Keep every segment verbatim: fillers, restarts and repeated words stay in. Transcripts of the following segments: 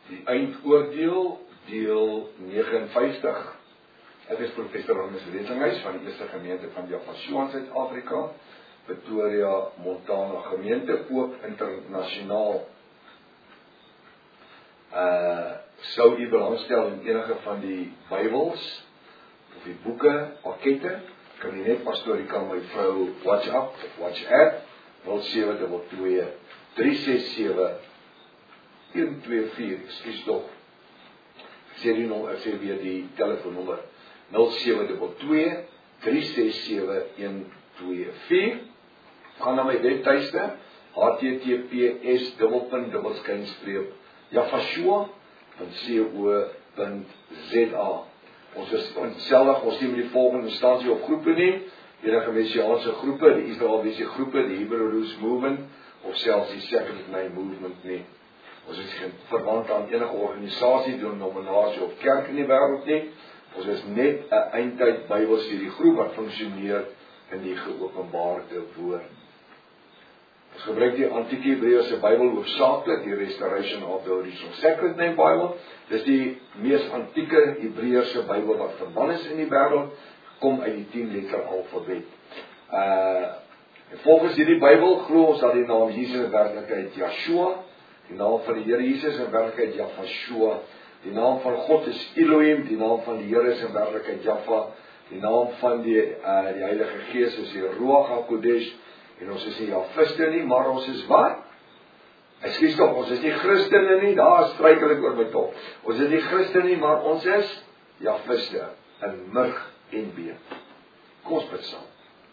Die eindoordeel, deel negenenvyftig. Ek is professor Hannes Redlinghuis van die Eerste Gemeente van Javashoa in Suid-Afrika, Pretoria, Montana Gemeente, ook internasionaal. Uh, sou u belangstel in enige van die Bybels, of die boeke, pakkette, kan u net pastorie kan my vrou WhatsApp, WhatsApp, nul sewe twee twee, drie ses sewe, een twee vier, ekskuus tog. Ek sê die nommer, ek sê weer die telefoonnommer, nul sewe twee twee, drie ses sewe, een twee vier. Gaan na my webtuiste, h t t p s dubbelpunt dubbel skynstreep javashoa punt co punt z a. Ons is onsselfig, ons nie met die volgende instansie op groepe nie, enige messiaanse groepe, die Israelitiese groepe, die Hebrew Roots Movement, of selfs die Second Name Movement nie. Ons is geen verwant aan enige organisasie, denominasie of kerk in die wêreld nie. Ons is net 'n eindtyd Bybelstudie groep wat funksioneer in die geopenbaarde woord. Ons gebruik die antieke Hebreëse Bybel hoofsaaklik, die Restoration of the Original Sacred Name Bible. Dis die mees antieke Hebreëse Bybel wat verband is in die wêreld, kom uit die tien letter alfabet. Uh, en volgens hierdie Bybel glo ons dat die naam Jesus in werklikheid Yeshua, die naam van die Here Jesus in werklikheid Javashoa, die naam van God is Elohim, die naam van die Here is in werklikheid Jaffa, die naam van die, uh, die Heilige Gees is die Ruach HaKodesh, en ons is nie Javiste nie, maar ons is wat? Ekskuus tog, ons is nie Christene nie, daar struikel ek oor my tog. Ons is nie Christene nie, maar ons is Javiste, in murg en been. Kom ons bid saam.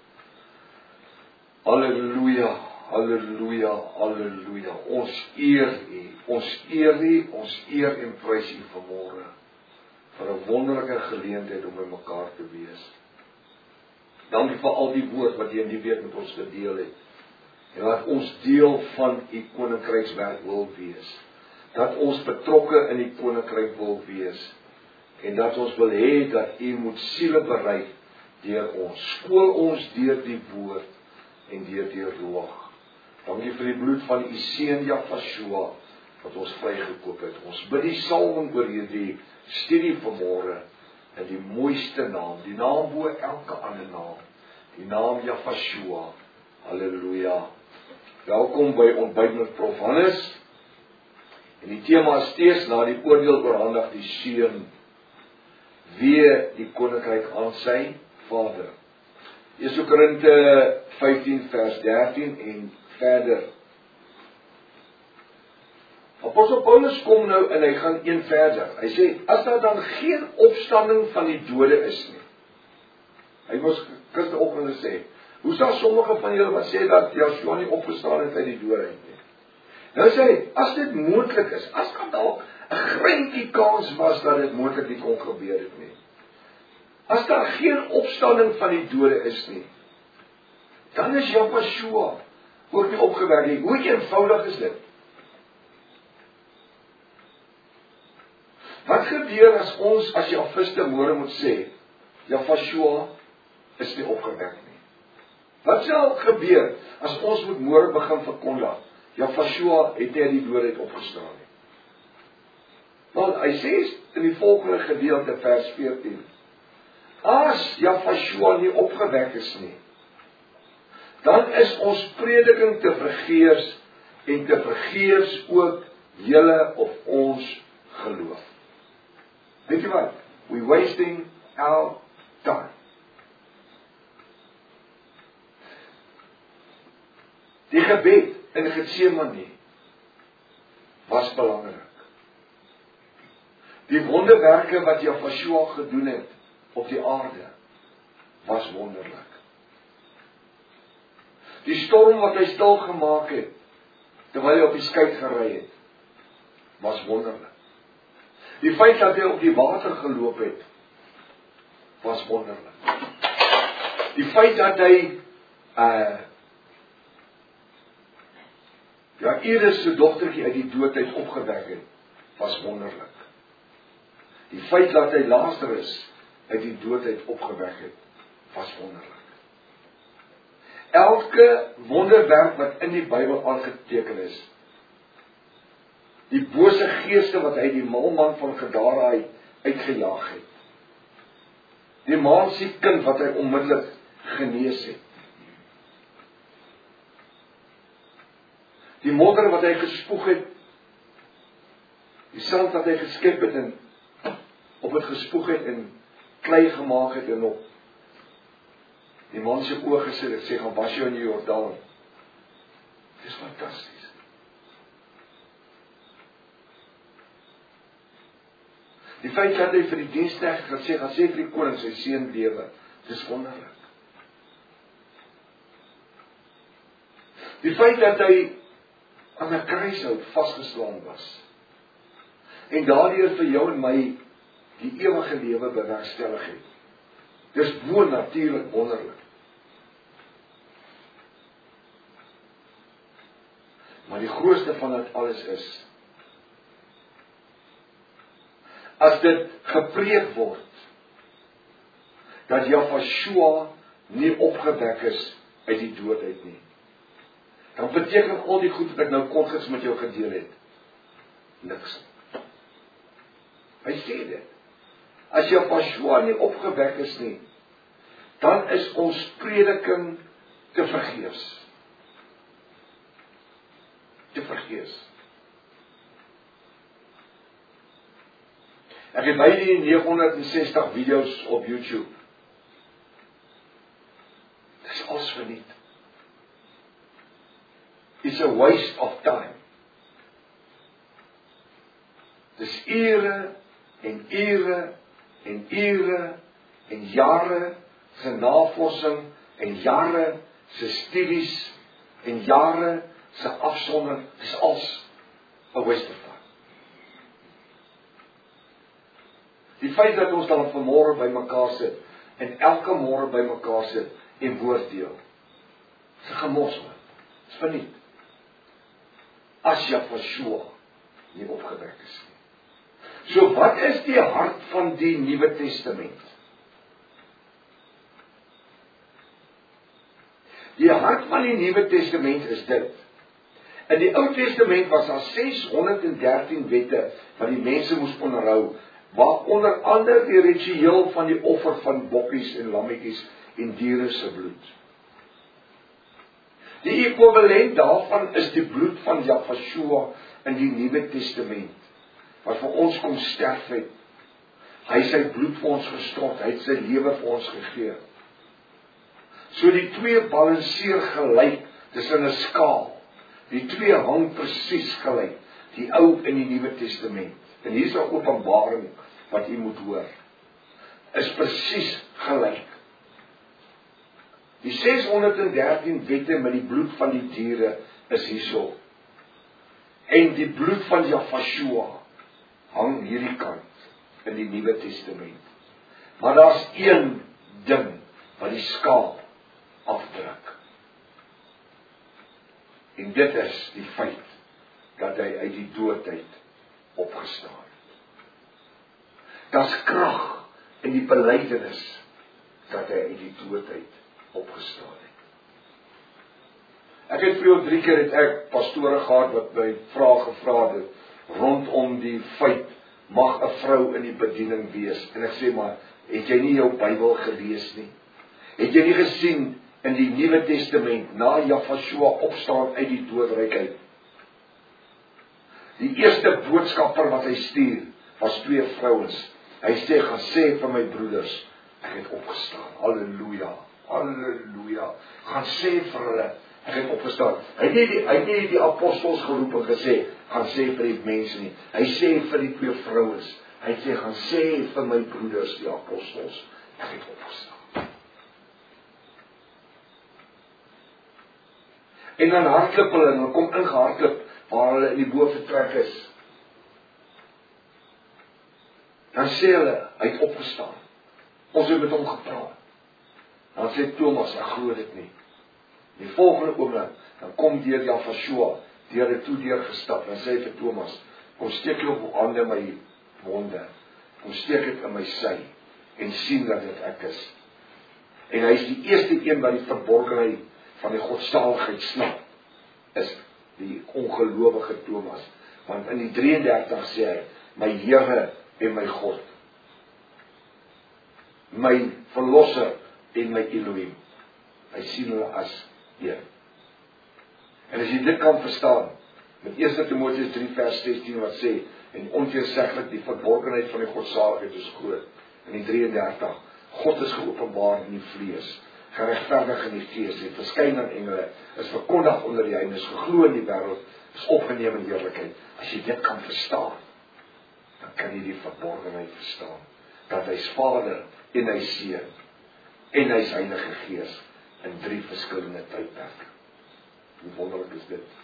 Halleluja, halleluja, halleluja. Ons eer U, ons eer U, ons eer en prys U vanmôre vir 'n wonderlike geleentheid om by mekaar te wees. Dankie vir al die woord wat jy in die week met ons gedeel het. En dat ons deel van U koninkrykswerk wil wees. Dat ons betrokke in die koninkryk wil wees. En dat ons wil hê dat U moet siele bereik deur ons. Skool ons deur die woord en deur die Ruach. Dankie vir die bloed van U seun Javashoa wat ons vrygekoop het. Ons bid die salwing oor hierdie studie vanmôre in die mooiste naam, die naam bo elke ander naam, die naam Javashoa. Halleluja. Welkom by Ontbyt met Prof Hannes. En die tema is steeds na die oordeel oorhandig die seun weer die koninkryk aan sy Vader. Eerste Korinte vyftien vers dertien en verder. Apostel Paulus kom nou en hy gaan een verder. Hy sê, as daar dan geen opstanding van die dode is nie. Hy moes gisteroggend gesê, hoe sal sommige van julle wat sê dat Yeshua nie opgestaan het uit die dode uit nie? Nou sê hy, as dit moontlik is, as daar dalk 'n greintjie kans was dat dit moontlik nie kon gebeur het nie. As daar geen opstanding van die dode is nie, dan is Javashoa ook nie opgewek nie. Hoe eenvoudig is dit? Wat gebeur as ons as Javiste môre moet sê, Javashoa is nie opgewek nie? Wat sal gebeur as ons moet môre begin verkondig, Javashoa het nie uit die dood uit opgestaan nie? Want hy sê in die volgende gedeelte vers veertien, as Javashoa nie opgewek is nie, dan is ons prediking te vergeefs en te vergeefs ook julle of ons geloof. Weet jy wat? We're wasting our time. Die gebed in Getsemane was belangrik. Die wonderwerke wat Javashoa gedoen het op die aarde was wonderlik. Die storm wat hy stil gemaak het terwyl hy op die skei gery het was wonderlik. Die feit dat hy op die water geloop het was wonderlik. Die feit dat hy uh, ja, Iris se dogtertjie uit die dood uit opgewek het was wonderlik. Die feit dat hy Lazarus uit die dood uit opgewek het was wonderlik. Elke wonderwerk wat in die Bybel aangeteken is, Die bose geeste wat hy die malman van Gadara uitgejaag het. Die maansiek kind wat hy onmiddellik genees het. Die modder wat hy gespoeg het, die sand wat hy geskep het en op het gespoeg het en klei gemaak het en op die man se oë gesit het, sê gaan was jou in die Jordaan. Dit is fantasties. Die feit dat hy vir die diensknegt gesê, gaan sê vir die koning sy seun lewe, dit is wonderlik. Die feit dat hy aan 'n kruishout vasgeslaan was en daardeur vir jou en my die ewige lewe bewerkstellig het. Dis bo-natuurlik wonderlik. Maar die grootste van dit alles is, as dit gepreek word, dat Jahweh nie opgewek is uit die dood uit nie, dan beteken al die goed wat ek nou kortliks met jou gedeel het, niks. Hy sê dit. As Jahweh nie opgewek is nie, dan is ons prediking te vergeefs. Te vergeefs. Ek het by die negenhonderdsestig video's op YouTube. Dis alles verniet. It's a waste of time. Dis ure en ure en ure en jare se navorsing en jare se studies en jare se afsondering, dis als 'n waste of time. Die feit dat ons dan vanmôre by mekaar sit en elke môre by mekaar sit en woord deel, is 'n gemors, is verniet. As Jahweh nie opgewek is nie. So wat is die hart van die Nuwe Testament? Die hart van die Nuwe Testament is dit. In die Ou Testament was daar seshonderddertien wette wat die mense moes onderhou, waaronder ander die ritueel van die offer van bokkies en lammetjies en diere se bloed. Die ekwivalent daarvan is die bloed van Jahweh in die Nuwe Testament, wat vir ons kom sterf het. Hy het sy bloed vir ons gestort, hy het sy lewe vir ons gegee. So die twee balanseer gelyk, dis in 'n skaal. Die twee hang presies gelyk, die Ou en die Nuwe Testament. En hier is 'n openbaring wat jy moet hoor. Is presies gelyk. Die seshonderddertien wette met die bloed van die diere is hierso. En die bloed van Jahweh hang hierdie kant in die Nuwe Testament. Maar daar's een ding wat die skaal afdruk. En dit is die feit dat hy uit die dood uit opgestaan het. Daar's krag in die belydenis dat hy uit die dood uit opgestaan het. Ek het vir jou drie keer het ek pastore gehad wat my vrae gevra het rondom die feit, mag 'n vrou in die bediening wees? En ek sê maar, het jy nie jou Bybel gelees nie? Het jy nie gesien in die Nuwe Testament, na Jahweh opstaan uit die doodryk uit? Die eerste boodskapper wat hy stuur, was twee vrouens. Hy sê, gaan sê vir my broeders, ek het opgestaan. Halleluja, halleluja. Gaan sê vir hulle, ek het opgestaan. Hy het nie die, hy het nie die apostels geroep en gesê, gaan sê vir die mense nie. Hy sê vir die twee vrouens, hy sê, gaan sê vir my broeders, die apostels, ek het opgestaan. En dan hardloop hulle, en hulle kom ingehardloop, waar hulle in die boventrek is. Dan sê hulle, hy het opgestaan. Ons het met hom gepraat. Dan sê Thomas, ek glo dit nie. Die volgende oomblik, dan kom deur Jahweh, deur het toe deur gestap, en sê vir Thomas, kom steek jy op jou hande my wonde, kom steek dit in my sy, en sien dat dit ek is. En hy is die eerste een wat die verborgenheid van die godsaligheid snap, is die ongelowige Thomas, Want in die drie en dertig sê hy, my Here en my God, my Verlosser en my Elohim. Hy sien hulle as een. En as jy dit kan verstaan, met eerste Timoteus drie vers sestien wat sê, en onteerseglik die verborgenheid van die godsaligheid is groot. In die drie en dertig, God is geopenbaar in die vlees, geregverdig in die gees, het verskyn aan engele, is verkondig onder die heidens, geglo in die wêreld, is opgeneem in heerlikheid. As jy dit kan verstaan, dan kan jy die verborgenheid verstaan, dat hy is Vader en hy is Seun en hy is Heilige Gees in drie verskillende tydperke. Hoe wonderlik is dit?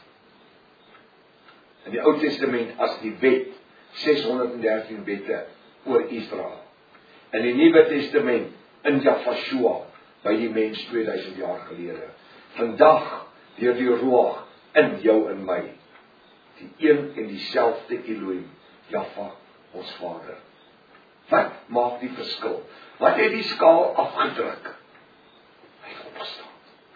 In die Ou Testament as die wet, seshonderddertien wette oor Israel. In die Nuwe Testament in Jahshua by die mens tweeduisend jaar gelede. Vandag deur die Ruach in jou en my. Die een en dieselfde Elohim, Jahwe, ons Vader. Wat maak die verskil? Wat het die skaal afgedruk? Hy het opgestaan.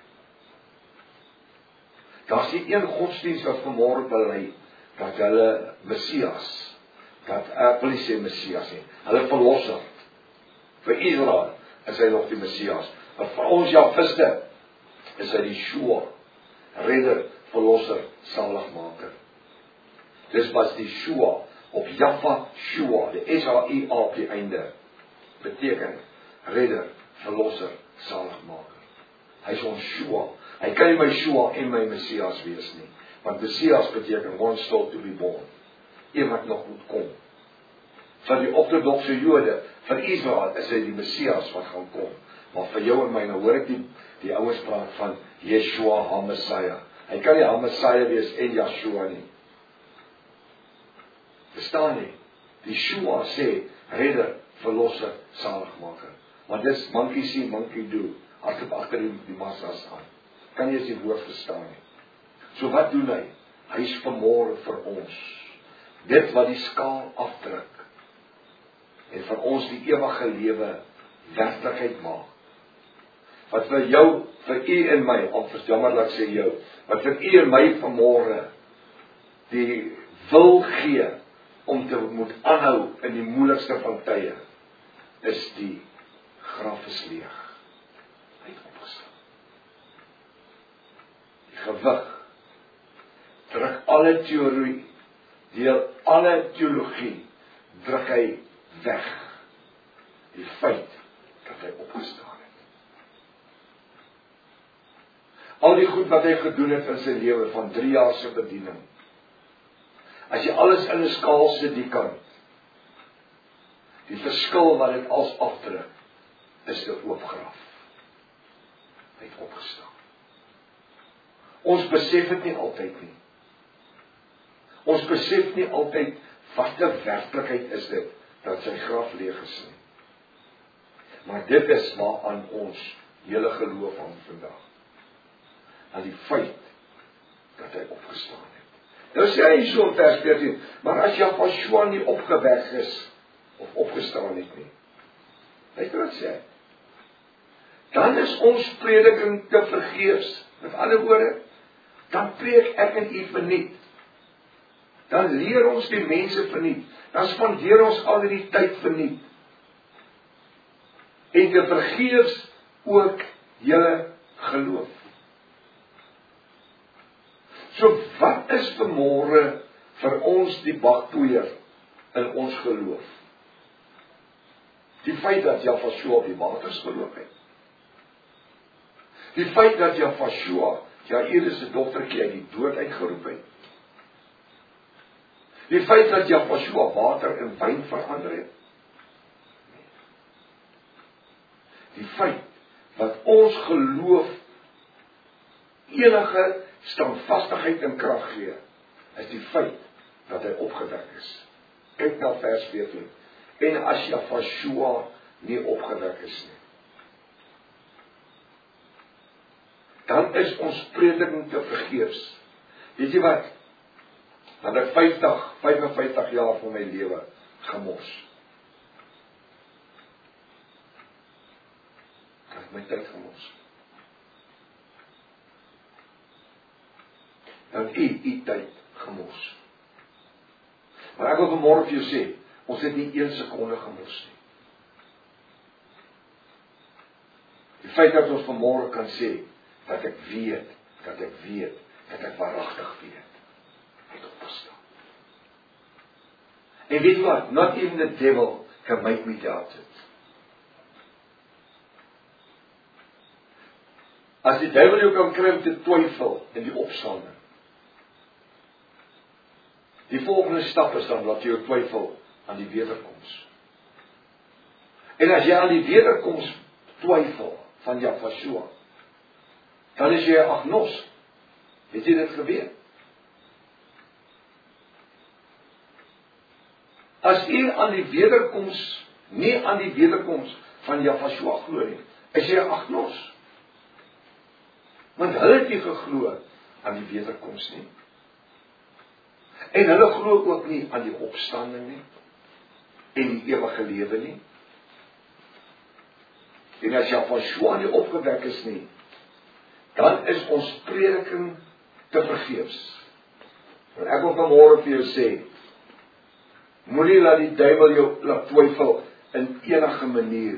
Daar is die een godsdienst wat vanmôre bely dat hulle Messias, dat ek wil nie sê Messias nie, hulle verlosser vir Israel is hy nog die Messias. Maar vir ons Jahwiste is hy die Yeshua, redder, verlosser, saligmaker. Dis was die Yeshua op Jahwe Shua, die S H I A op die einde, beteken redder, verlosser, saligmaker. Hy is ons Yeshua. Hy kan nie my Yeshua en my Messias wees nie, want Messias beteken one still to be born, een wat nog moet kom. Van die ortodokse Jode, van Israel is hy die Messias wat gaan kom. Maar vir jou en my, nou hoor ek die, die ouers praat van Yeshua HaMessiah. Hy kan nie HaMessiah wees en Yeshua nie. Verstaan nie? Die Yeshua sê, redder, verlosser, saligmaker. Want dis monkey see, monkey do. Hardloop agter die, die massas aan. Kan jy as die woord verstaan nie? So wat doen hy? Hy is vanmôre vir ons. Dit wat die skaal afdruk. En vir ons die ewige lewe werklikheid maak. Wat vir jou, vir u en my, al jammerlik sê jou, wat vir u en my vanmôre die wil gee om te moet aanhou in die moeilikste van tye, is die graf is leeg. Hy het opgestaan. Die gewig druk alle teorie, deel alle teologie, druk hy weg. Die feit dat hy opgestaan het. Al die goed wat hy gedoen het in sy lewe van drie jaar se bediening. As jy alles in 'n skaal sit die kant, die verskil wat dit als afdruk, is die oop graf. Hy het opgestaan. Ons besef dit nie altyd nie. Ons besef nie altyd wat 'n werklikheid is dit, dat sy graf leeg is nie. Maar dit is waaraan ons hele geloof aan vandag. Aan die feit dat hy opgestaan het. Nou sê hy so in vers veertien, maar as Jahshua nie opgewek is, of opgestaan het nie, hy het wat sê, dan is ons prediking te vergeefs. Met ander woorde, dan preek ek en u verniet. Dan leer ons die mense verniet. Dan spandeer ons al die tyd verniet. En te vergeefs ook julle geloof. So wat is vanmôre vir ons die bakpoeier in ons geloof? Die feit dat Jahshua op die waters geloop het. Die feit dat Jahshua Jairus se dogtertjie uit die dood uitgeroep het. Die feit dat Jahshua water in wyn verander het. Die feit dat ons geloof enige standvastigheid en krag gee, is die feit dat hy opgewek is. Kyk na vers veertien. En as Jahshua nie opgewek is nie, dan is ons prediking te vergeefs. Weet jy wat? Dan het ek vyftig, vyf en vyftig jaar van my lewe gemors. Ek het my tyd gemors. Dan u, u tyd gemors. Maar ek wil vanmôre vir jou sê, ons het nie een sekonde gemors nie. Die feit dat ons vanmôre kan sê, dat ek weet, dat ek weet, dat ek waaragtig weet, het opgestaan. En weet jy wat, not even the devil can make me doubt it. As die duiwel jou kan kry om te twyfel in die opstanding, die volgende stap is dan dat jy jou twyfel aan die wederkoms. En as jy aan die wederkoms twyfel van Jahweh, dan is jy 'n agnos. Het jy dit geweet? As jy aan die wederkoms, nie aan die wederkoms van Jahweh glo nie, is jy 'n agnos. Want hulle het nie geglo aan die wederkoms nie. En hulle glo ook nie aan die opstanding nie. En die ewige lewe nie. En as Jahweh nie opgewek is nie, dan is ons prediking te vergeefs. En ek wil vanmôre vir jou sê, moenie laat die duiwel jou laat twyfel in enige manier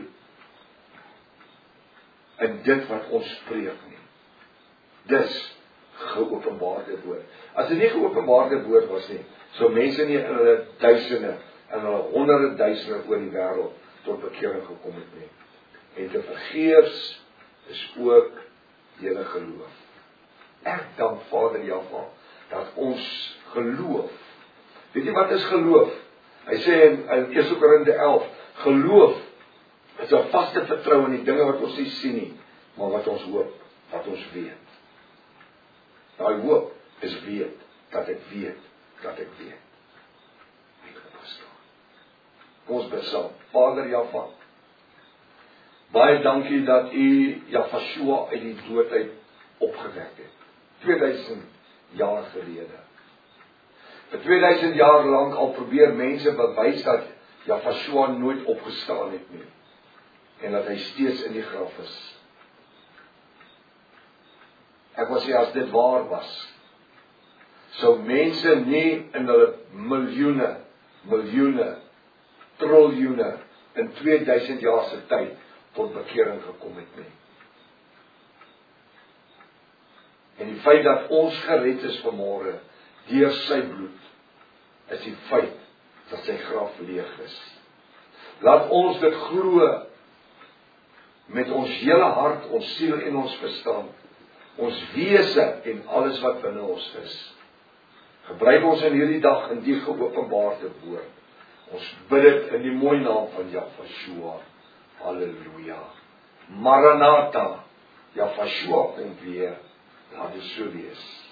in dit wat ons preek nie. Dis geopenbaarde woord. As dit nie geopenbaarde woord was nie, sou mense nie in hulle duisende en hulle honderde duisende oor die wêreld tot bekering gekom het nie. En te vergeefs is ook julle geloof. Ek dank Vader Jahweh dat ons geloof. Weet jy wat is geloof? Hy sê in, in Eerste Korinte elf, geloof is 'n vaste vertroue in die dinge wat ons nie sien nie, maar wat ons hoop, wat ons weet. Daai hoop is weet, dat ek weet, dat ek weet. Ek verstaan. Kom ons bid saam. Vader Jahweh, baie dankie dat U Jahweh uit die dood uit opgewek het. tweeduisend jaar gelede. Vir tweeduisend jaar lank al probeer mense bewys dat Jahweh nooit opgestaan het nie. En dat hy steeds in die graf is. Ek wil sê as dit waar was, sou mense nie in hulle miljoene, miljoene, triljoene in tweeduisend jaar se tyd tot bekering gekom het nie. En die feit dat ons gered is vanmôre deur sy bloed, is die feit dat sy graf leeg is. Laat ons dit glo met ons hele hart, ons siel en ons verstand, ons wese en alles wat binne ons is. Gebruik ons in hierdie dag in die geopenbaarde woord. Ons bid dit in die mooi naam van Jahweh. Halleluja. Maranatha. Jahweh kom weer. Laat dit so wees.